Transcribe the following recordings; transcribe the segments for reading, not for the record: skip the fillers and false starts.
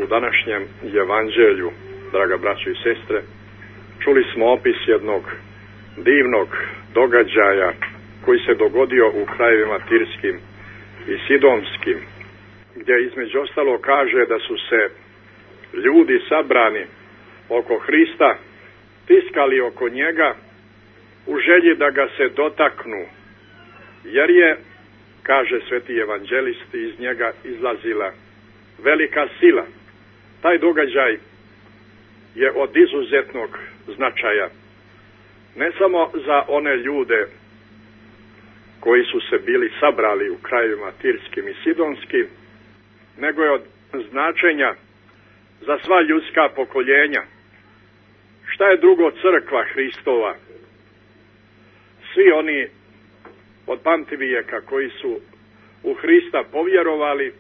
U današnjem evanđelju, draga braćo i sestre, čuli smo opis jednog divnog događaja koji se dogodio u krajevima Tirskim i Sidonskim, gdje između ostalo kaže da su se ljudi sabrani oko Hrista tiskali oko njega u želji da ga se dotaknu, jer je, kaže sveti evanđelist, iz njega izlazila velika sila. Taj događaj je od izuzetnog značaja, ne samo za one ljude koji su se bili sabrali u krajevima Tirskim i Sidonskim, nego je od značenja za sva ljudska pokoljenja. Šta je drugo crkva Hristova? Svi oni od pamtivijeka koji su u Hrista povjerovali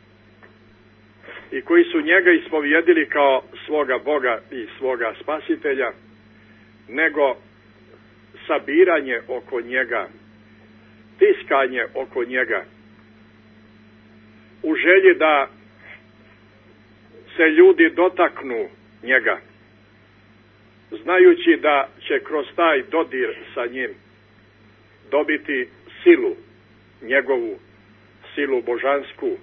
i koji su njega ispovjedili kao svoga Boga i svoga Spasitelja, nego sabiranje oko njega, tiskanje oko njega, u želji da se ljudi dotaknu njega, znajući da će kroz taj dodir sa njim dobiti silu, njegovu silu božansku,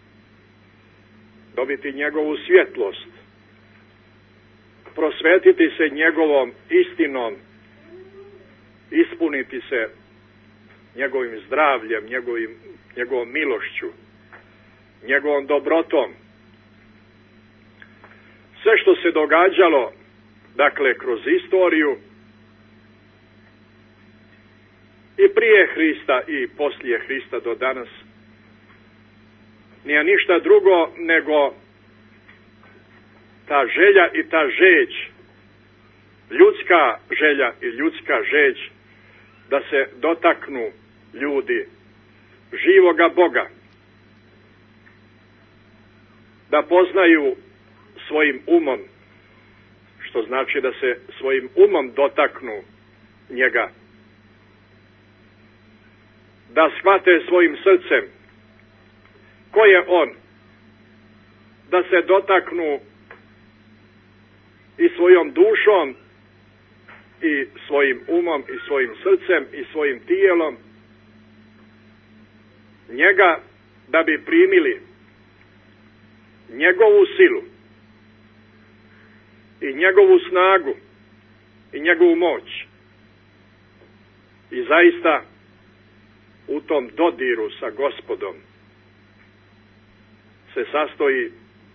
dobiti njegovu svjetlost, prosvetiti se njegovom istinom, ispuniti se njegovim zdravljem, njegovom milošću, njegovom dobrotom. Sve što se događalo, dakle, kroz istoriju, i prije Hrista i poslije Hrista do danas, nije ništa drugo nego ta želja i ta žeđ, ljudska želja i ljudska žeđ da se dotaknu ljudi živoga Boga, da poznaju svojim umom, što znači da se svojim umom dotaknu njega, da shvate svojim srcem ko je on, da se dotaknu i svojom dušom i svojim umom i svojim srcem i svojim tijelom njega, da bi primili njegovu silu i njegovu snagu i njegovu moć. I zaista u tom dodiru sa Gospodom se sastoji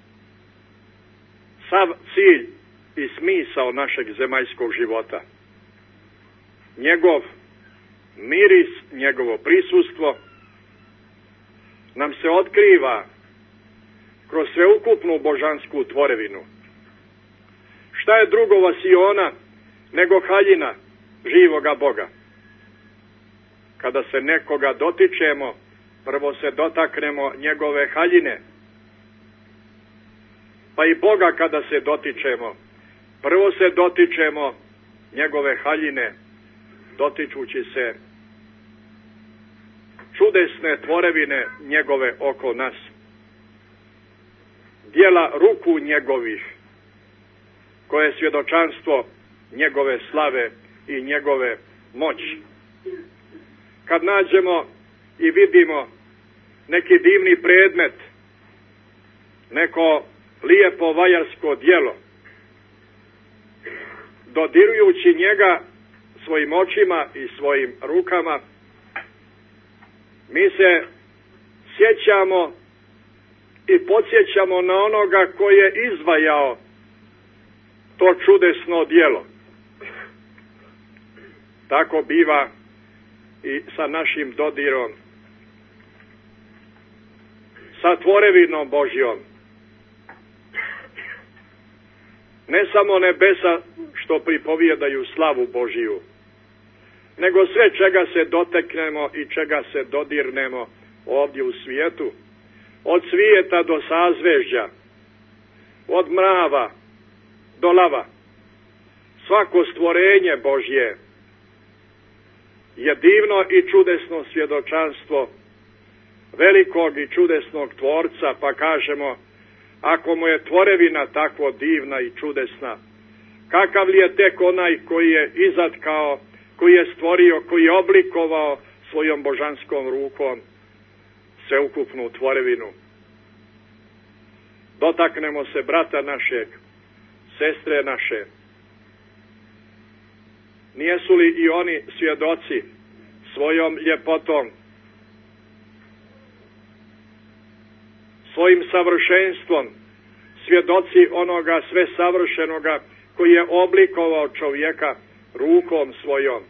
sav cilj i smisao našeg zemaljskog života. Njegov miris, njegovo prisustvo nam se otkriva kroz sveukupnu božansku tvorevinu. Šta je drugo vasiona nego haljina živoga Boga? Kada se nekoga dotičemo, prvo se dotaknemo njegove haljine. Pa i Boga kada se dotičemo, prvo se dotičemo njegove haljine, dotičući se čudesne tvorevine njegove oko nas, dijela ruku njegovih, koje je svjedočanstvo njegove slave i njegove moći. Kad nađemo i vidimo neki divni predmet, neko lijepo vajarsko djelo, dodirujući njega svojim očima i svojim rukama, mi se sjećamo i podsjećamo na onoga koji je izvajao to čudesno djelo. Tako biva i sa našim dodirom sa tvorevinom Božjom. Ne samo nebesa što pripovjedaju slavu Božiju, nego sve čega se doteknemo i čega se dodirnemo ovdje u svijetu, od svijeta do sazvežđa, od mrava do lava. Svako stvorenje Božje je divno i čudesno svjedočanstvo velikog i čudesnog tvorca, pa kažemo ako mu je tvorevina tako divna i čudesna, kakav li je tek onaj koji je izatkao, koji je stvorio, koji je oblikovao svojom božanskom rukom sveukupnu tvorevinu. Dotaknemo se brata našeg, sestre naše. Nijesu li i oni svjedoci svojom ljepotom, svojim savršenstvom, svjedoci onoga sve savršenoga koji je oblikovao čovjeka rukom svojom?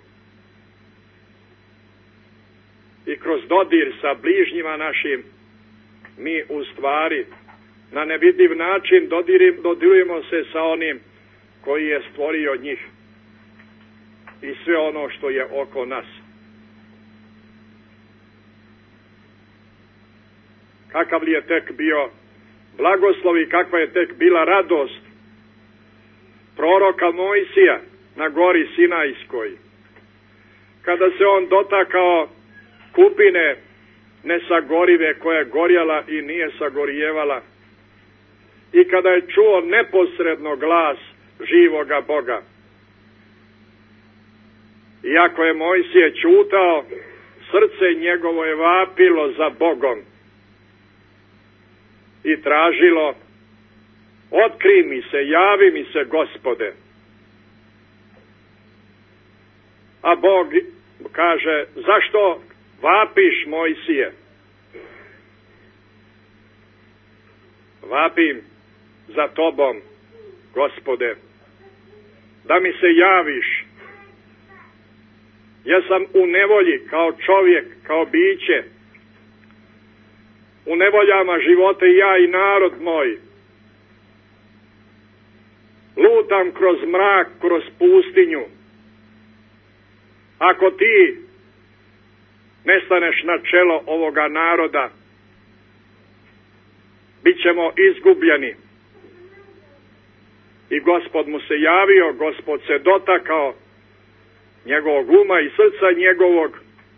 I kroz dodir sa bližnjima našim mi u stvari na nevidljiv način dodirujemo se sa onim koji je stvorio njih i sve ono što je oko nas. Kakav li je tek bio blagoslov i kakva je tek bila radost proroka Mojsija na gori Sinajskoj, kada se on dotakao kupine nesagorive koja je gorjela i nije sagorijevala, i kada je čuo neposredno glas živoga Boga. Iako je Mojsije ćutao, srce njegovo je vapilo za Bogom i tražilo: otkri mi se, javi mi se, Gospode. A Bog kaže: zašto vapiš, Mojsije? Vapim za tobom, Gospode, da mi se javiš. Ja sam u nevolji kao čovjek, kao biće. U nevoljama života i ja i narod moj. Lutam kroz mrak, kroz pustinju. Ako ti ne staneš na čelo ovoga naroda, bit ćemo izgubljeni. I Gospod mu se javio, Gospod se dotakao njegovog uma i srca njegovog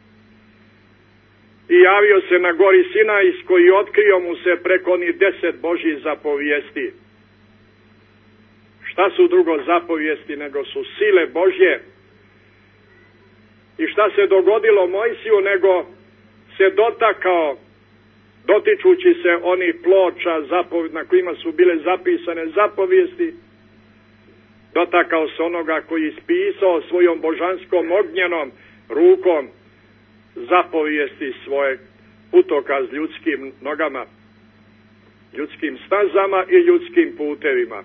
i javio se na gori Sinajskoj i otkrio mu se preko onih 10 Božjih zapovijesti. Šta su drugo zapovijesti nego su sile Božje? I šta se dogodilo Mojsiju nego se dotakao, dotičući se onih ploča na kojima su bile zapisane zapovijesti, dotakao se onoga koji je ispisao svojom božanskom ognjenom rukom zapovijesti svoje, putokaz ljudskim nogama, ljudskim stazama i ljudskim putevima.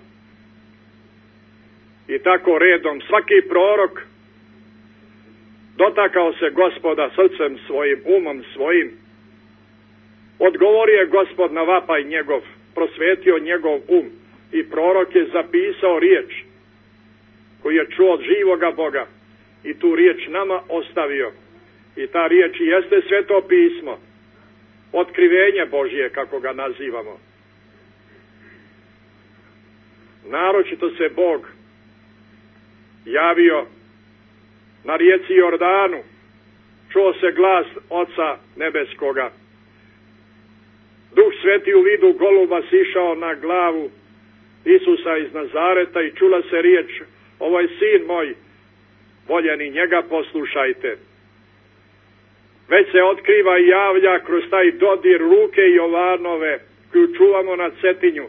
I tako redom svaki prorok dotakao se Gospoda srcem svojim, umom svojim. Odgovorio je Gospod na vapaj njegov, prosvetio njegov um i prorok je zapisao riječ koji je čuo od živoga Boga i tu riječ nama ostavio. I ta riječ jeste Sveto pismo, otkrivenje Božje kako ga nazivamo. Naročito se Bog javio na rijeci Jordanu, čuo se glas Oca nebeskoga. Duh Sveti u vidu goluba sišao na glavu Isusa iz Nazareta i čula se riječ: ovo je sin moj, voljeni, njega poslušajte. Već se otkriva i javlja kroz taj dodir ruke Jovanove koju čuvamo na Cetinju.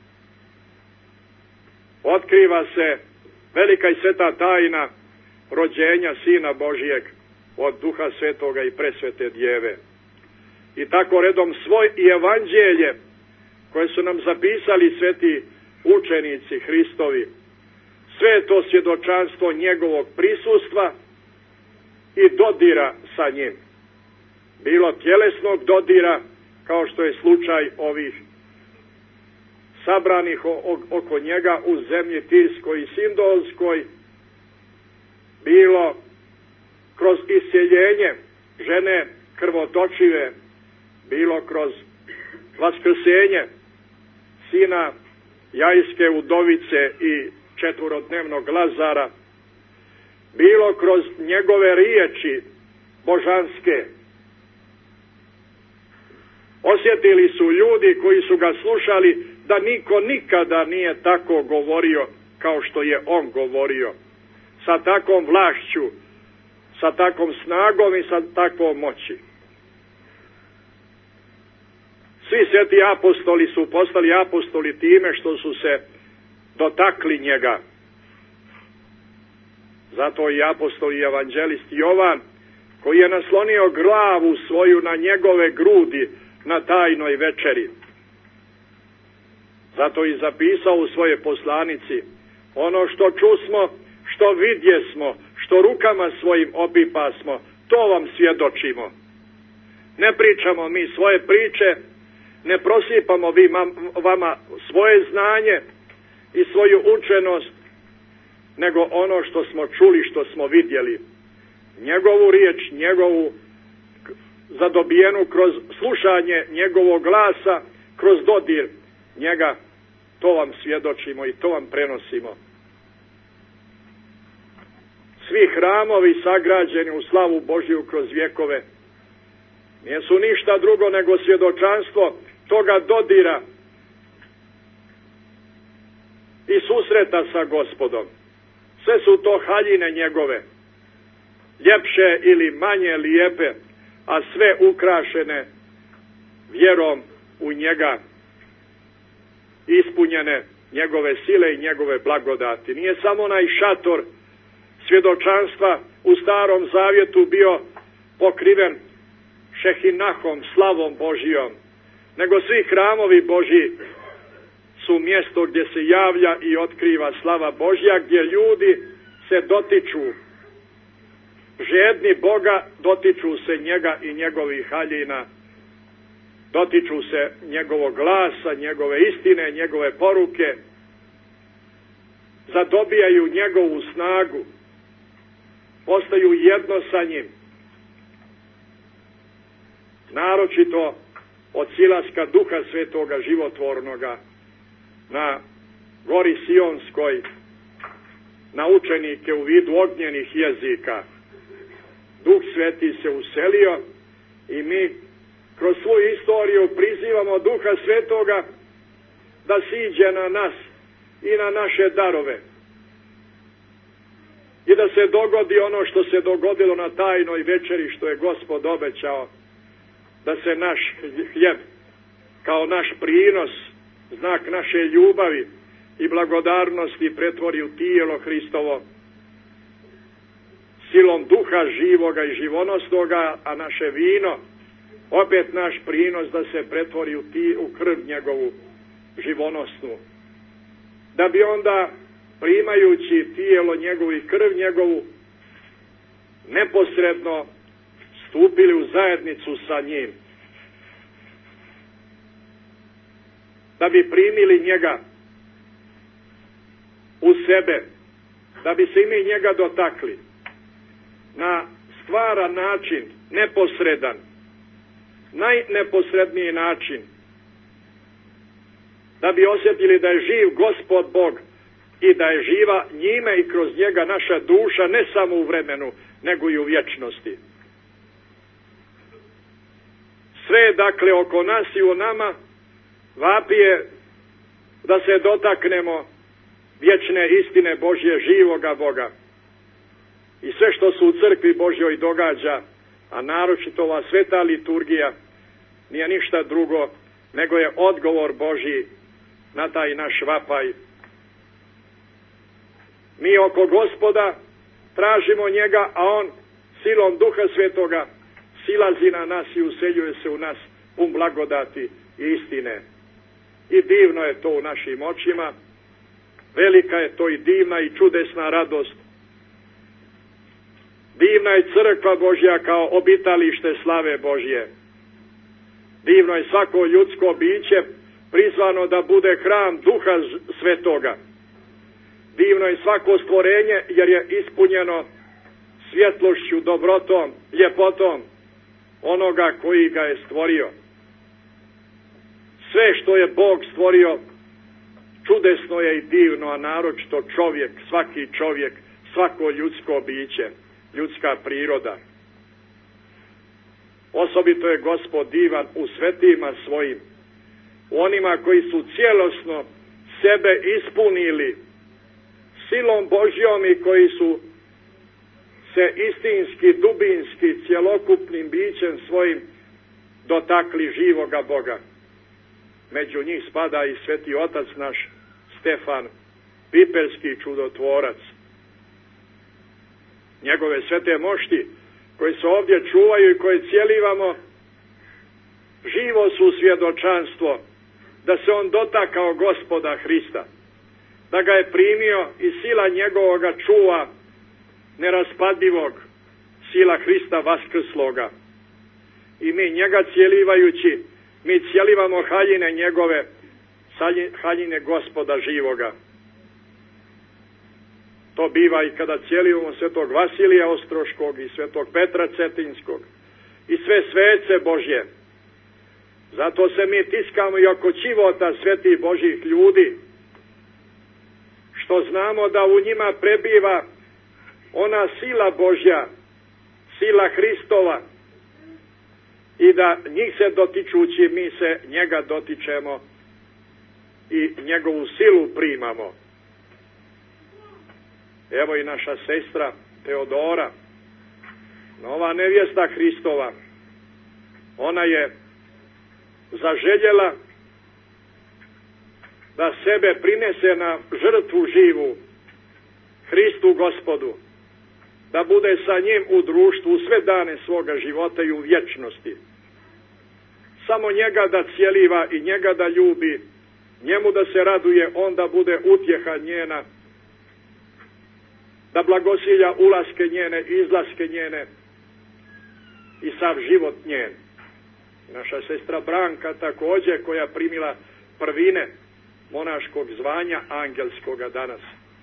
Otkriva se velika i sveta tajna rođenja Sina Božijeg od Duha Svetoga i presvete Djeve. I tako redom svoj i evanđelje koje su nam zapisali sveti učenici Hristovi, sve je to svjedočanstvo njegovog prisustva i dodira sa njim. Bilo tjelesnog dodira, kao što je slučaj ovih sabranih oko njega u zemlji Tirskoj i Sidonskoj, bilo kroz isceljenje žene krvotočive, bilo kroz vaskrsenje sina Jajske udovice i 4-dnevnog Lazara, bilo kroz njegove riječi božanske. Osjetili su ljudi koji su ga slušali da niko nikada nije tako govorio kao što je on govorio, sa takvom vlašću, sa takvom snagom i sa takvom moći. Svi sveti apostoli su postali apostoli time što su se dotakli njega. Zato i apostol i evanđelist Jovan, koji je naslonio glavu svoju na njegove grudi na tajnoj večeri. Zato i zapisao u svoje poslanici: ono što čusmo, što vidjesmo, što rukama svojim opipasmo, to vam svjedočimo. Ne pričamo mi svoje priče, ne prosipamo vama svoje znanje i svoju učenost, nego ono što smo čuli, što smo vidjeli. Njegovu riječ, njegovu zadobijenu kroz slušanje njegovog glasa, kroz dodir njega, to vam svjedočimo i to vam prenosimo. Svi hramovi sagrađeni u slavu Božju kroz vjekove nisu ništa drugo nego svjedočanstvo toga dodira i susreta sa Gospodom. Sve su to haljine njegove, ljepše ili manje lijepe, a sve ukrašene vjerom u njega, ispunjene njegove sile i njegove blagodati. Nije samo onaj šator svjedočanstva u Starom Zavjetu bio pokriven šehinahom, slavom Božijom, nego svi hramovi Božji su mjesto gdje se javlja i otkriva slava Božja, gdje ljudi se dotiču, žedni Boga, dotiču se njega i njegovih haljina, dotiču se njegovog glasa, njegove istine, njegove poruke, zadobijaju njegovu snagu, postaju jedno sa njim. Naročito od silaska Duha Svetoga životvornoga na gori Sionskoj, na učenike u vidu ognjenih jezika. Duh Sveti se uselio i mi kroz svoju istoriju prizivamo Duha Svetoga da siđe na nas i na naše darove. I da se dogodi ono što se dogodilo na tajnoj večeri, što je Gospod obećao, da se naš hljeb kao naš prinos, znak naše ljubavi i blagodarnosti pretvori u tijelo Hristovo, silom Duha živoga i živonosnoga, a naše vino, opet naš prinos, da se pretvori u krv njegovu živonosnu. Da bi onda, primajući tijelo njegovu i krv njegovu, neposredno stupili u zajednicu sa njim. Da bi primili njega u sebe, da bi se i mi njega dotakli na stvaran način, neposredan, najneposredniji način, da bi osjetili da je živ Gospod Bog i da je živa njime i kroz njega naša duša, ne samo u vremenu, nego i u vječnosti. Sve, dakle, oko nas i u nama vapije da se dotaknemo vječne istine Božje, živoga Boga. I sve što se u crkvi Božjoj događa, a naročito ova sveta liturgija, nije ništa drugo nego je odgovor Božji na taj naš vapaj. Mi oko Gospoda tražimo njega, a on silom Duha Svetoga silazi na nas i useljuje se u nas pun blagodati i istine. I divno je to u našim očima, velika je to i divna i čudesna radost. Divna je crkva Božja kao obitalište slave Božje. Divno je svako ljudsko biće prizvano da bude hram Duha Svetoga. Divno je svako stvorenje jer je ispunjeno svjetlošću, dobrotom, ljepotom onoga koji ga je stvorio. Sve što je Bog stvorio čudesno je i divno, a naročito čovjek, svaki čovjek, svako ljudsko biće, ljudska priroda. Osobito je Gospod divan u svetima svojim, onima koji su cijelosno sebe ispunili silom Božjom i koji su se istinski, dubinski, cjelokupnim bićem svojim dotakli živoga Boga. Među njih spada i sveti otac naš Stefan, piperski čudotvorac. Njegove svete mošti koje se ovdje čuvaju i koje cijelivamo, živo su svjedočanstvo da se on dotakao Gospoda Hrista, da ga je primio i sila njegovoga čuva neraspadljivog, sila Hrista vaskrsloga. I mi njega cijelivajući, mi cijelivamo haljine njegove, haljine Gospoda živoga. To biva i kada cijelivamo svetog Vasilija Ostroškog i svetog Petra Cetinskog i sve svece Božje. Zato se mi tiskamo i oko čivota svetih Božjih ljudi, što znamo da u njima prebiva ona sila Božja, sila Hristova, i da njih se dotičući mi se njega dotičemo i njegovu silu primamo. Evo i naša sestra Teodora, nova nevjesta Hristova, ona je zaželjela da sebe prinese na žrtvu živu Hristu Gospodu, da bude sa njim u društvu sve dane svoga života i u vječnosti. Samo njega da cijeliva i njega da ljubi, njemu da se raduje, onda bude utjeha njena, da blagosilja ulaske njene, izlaske njene i sav život njen. Naša sestra Branka također, koja primila prvine monaškog zvanja angelskoga danas.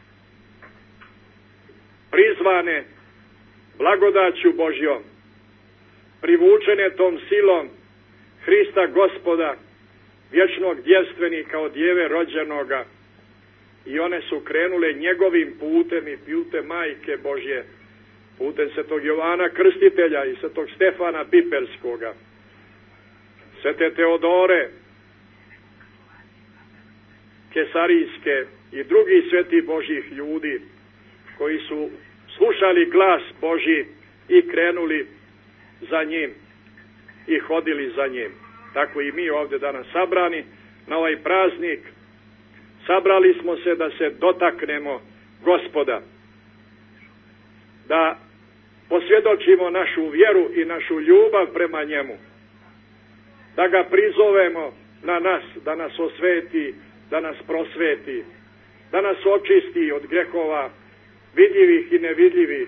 Prizvane blagodaću Božjom, privučene tom silom Hrista Gospoda, vječnog djevstvenika od djeve rođenoga, i one su krenule njegovim putem i putem Majke Božje, putem svetog Jovana Krstitelja i svetog Stefana Piperskoga, svete Teodore Kesarijske i drugih svetih Božjih ljudi koji su slušali glas Božji i krenuli za njim i hodili za njim. Tako i mi ovdje danas sabrani na ovaj praznik, sabrali smo se da se dotaknemo Gospoda, da posvjedočimo našu vjeru i našu ljubav prema njemu, da ga prizovemo na nas, da nas osveti, da nas prosveti, da nas očisti od grehova vidljivih i nevidljivih,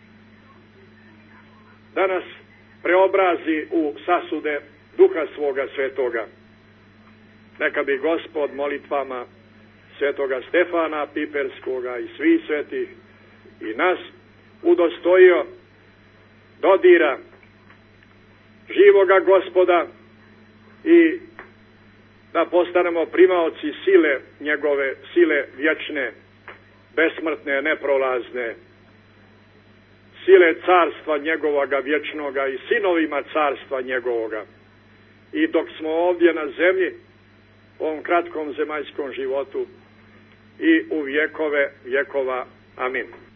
da nas preobrazi u sasude Duha svoga svetoga. Neka bi Gospod molitvama svetoga Stefana Piperskoga i svih svetih i nas udostojio dodira živoga Gospoda i da postanemo primaoci sile njegove, sile vječne, besmrtne, neprolazne, sile carstva njegovoga vječnoga i sinovima carstva njegovoga. I dok smo ovdje na zemlji, u ovom kratkom zemaljskom životu, i u vjekove vjekova. Amin.